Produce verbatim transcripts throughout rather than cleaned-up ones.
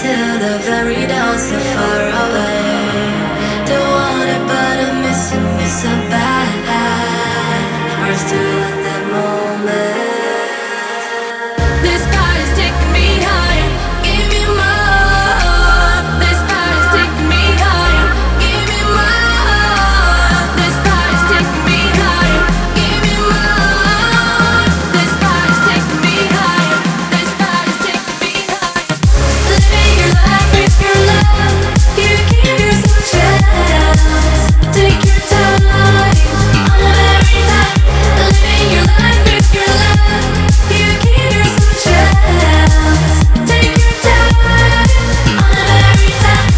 till the very dawn, so far away. Don't want it, but I miss it, miss so bad. Heart's still in that moment. This body's taking me higher, give me more. This body's taking me higher, give me more. This body's taking me higher, give me more. This body's taking me higher, this body's taking me higher. Living your life with your love, you give yourself a chance. Take your time, on every time. Living your life with your love, you give yourself a chance. Take your time, on every time.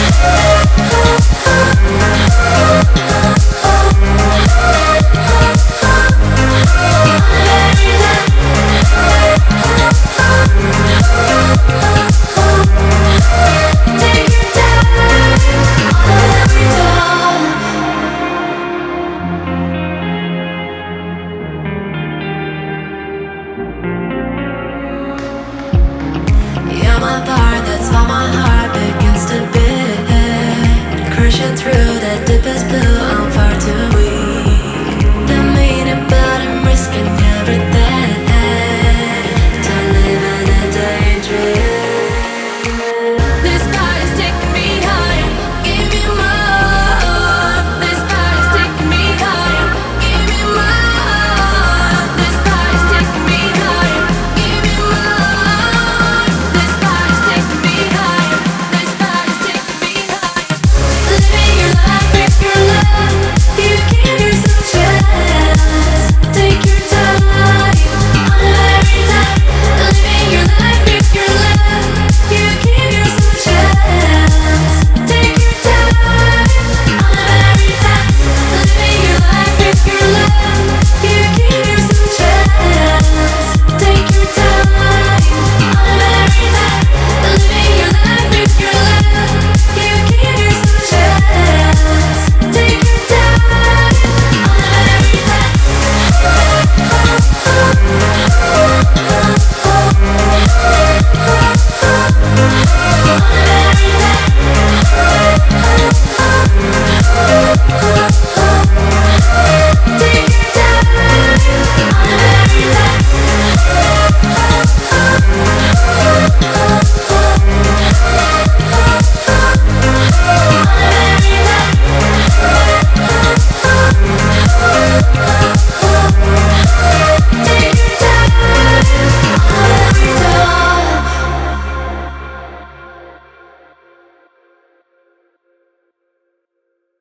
Take your time, on every time. You're my part, that's why my heart begins to beat. Crashing through that deepest blue, I'm far too